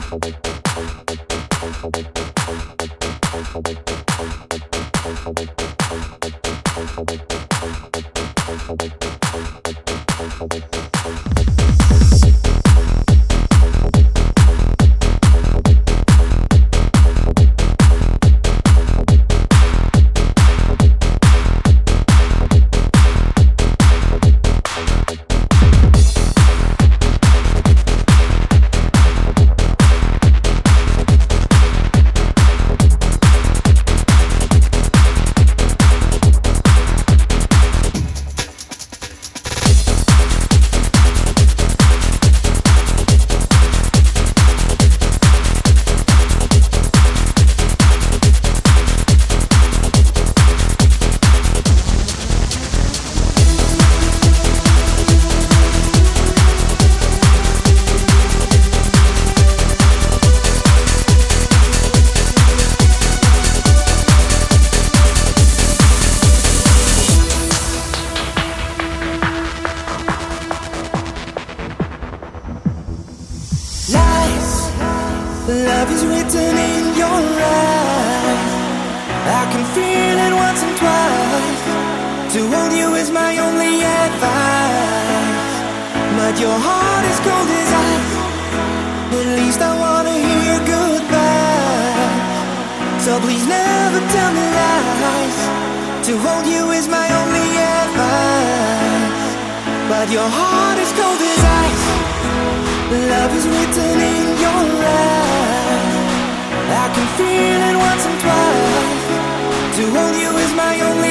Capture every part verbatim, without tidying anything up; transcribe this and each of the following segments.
Love is written in your eyes. I can feel it once and twice. To hold you is my only advice. But your heart is cold as ice. At least I wanna hear goodbye. So please never tell me lies. To hold you is my only advice. But your heart is cold as ice. Love is written in your eyes. I can feel it once and twice. To hold you is my only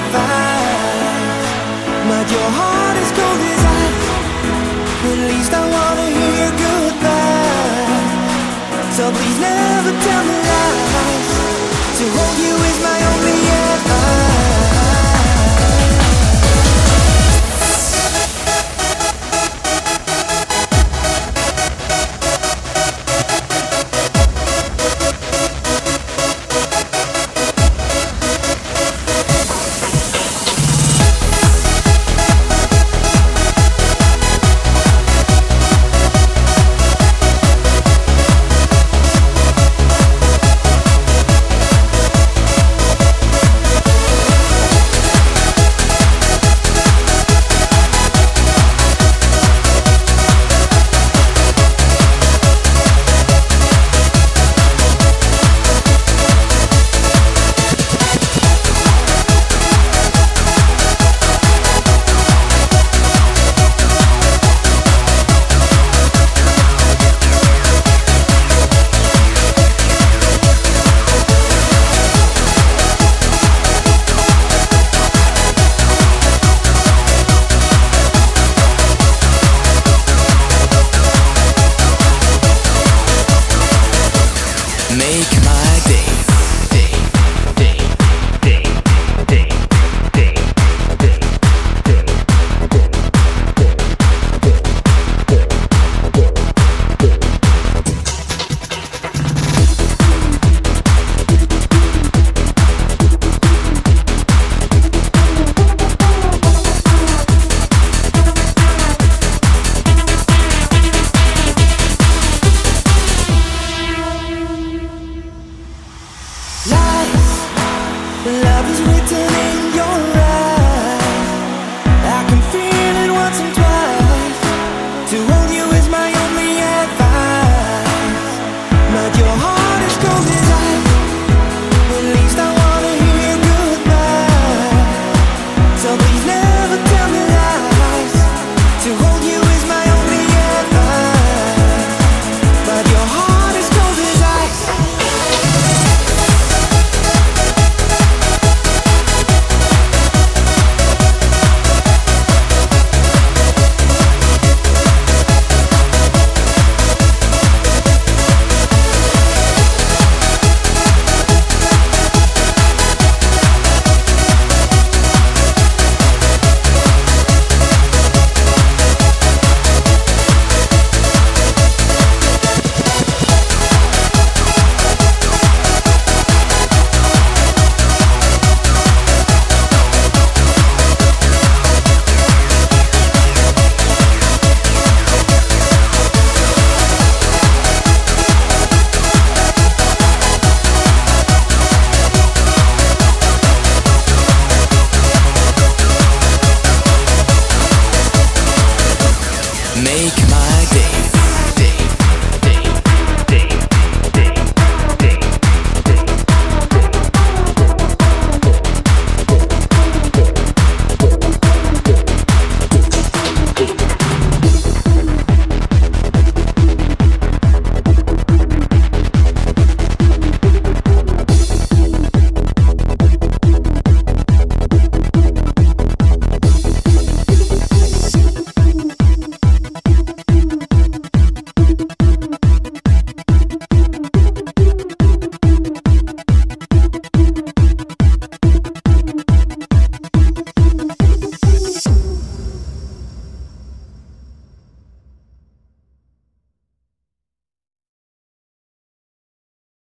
advice. But your heart is cold as ice. At least I wanna hear goodbye. So please never tell me lies. To hold you is my